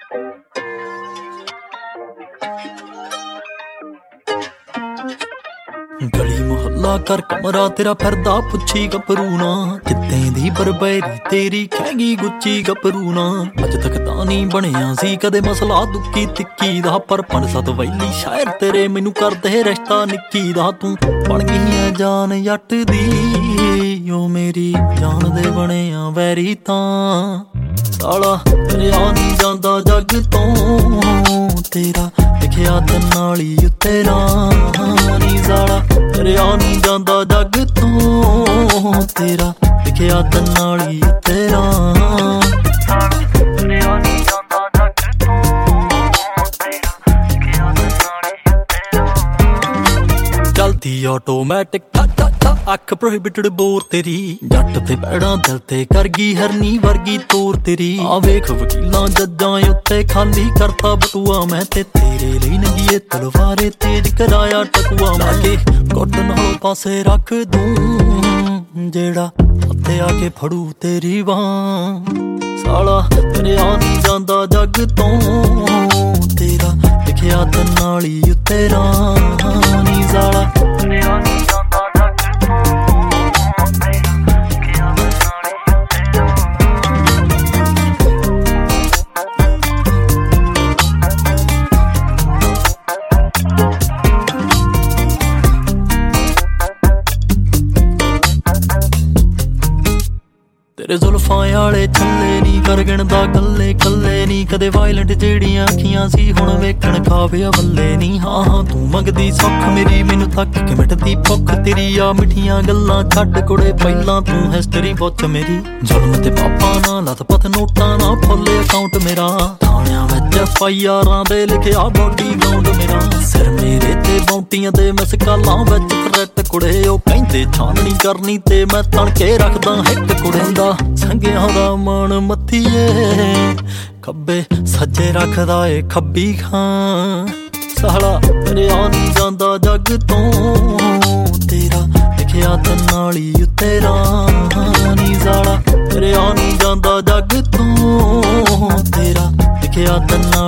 गली मुहल्ला कर कमरा तेरा फिरदा पुछी गभरू ना कित्ते दी बरबैरी तेरी खैगी गुच्ची गभरू ना अज तक तां नहीं बनिया सी कदे मसला दुक्की तिक्की दा पर 5-7 वैली शायर तेरे मैनू करदे रिश्ता निक्की दा तू बन गई है जान जट दी ओ मेरी जान दे बने आ वैरी तां साला तेरा नहीं जांदा जग तो तेरा लिखिया ते नाली उत्ते नी साला तेरा नहीं जांदा जग तो तेरा लिखिया ते नाली उत्ते चलती ऑटोमैटिक अख प्रोहिबिटेड बोर तेरी जट ते पैड़ा दिल ते कर गई हरनी वर्गी तोर तेरी आ वेख वकीलां जज्जां उत्ते खाली करता बटुआ मैं ते तेरे ਲਈ नंगीए तलवारे तेज कराया टकुआ लाके घुटन हो पासे रख दूं जेड़ा उत्ते आके फड़ू तेरी बांह साला तेरे आ नहीं जांदा जग तो तेरा लिखिया ते नाली उत्ते नी साला तेरे आ नहीं जांदा तेरे जुल्फां आले छल्ले नी कर गिणदा कल्ले कल्ले नी कदे वायलेंट जेड़ियां अखियां सी हुण वेखण खाविया बल्ले नी हाँ हाँ तू मंगदी सुख मेरी मैनू तक के मिटदी भुख तेरी आ मिठियां गल्लां छड्ड कुड़े पहिलां तू हिस्टरी पुछ मेरी जुल्म ते पापा ना लत पत नोटां ना फुल अकाउंट मेरा थाणियां विच FIRां दे लिखिया बॉडी गाउंड मेरा सिर मेरे ते बाउंटियां ते मिस कालां विच थ्रैट कुड़े ओ कहंदे छाननी करनी ते मैं तणके रखदा हिट कुड़े दा संगियां दा मन मत्थीए खब्बे सज्जे रखदा ए खब्बी खां साला तेरे आ नहीं जांदा जग तो तेरा लिखिया ते नाली उत्ते नी साला तेरे आ नहीं जांदा जग तो तेरा लिखिया ते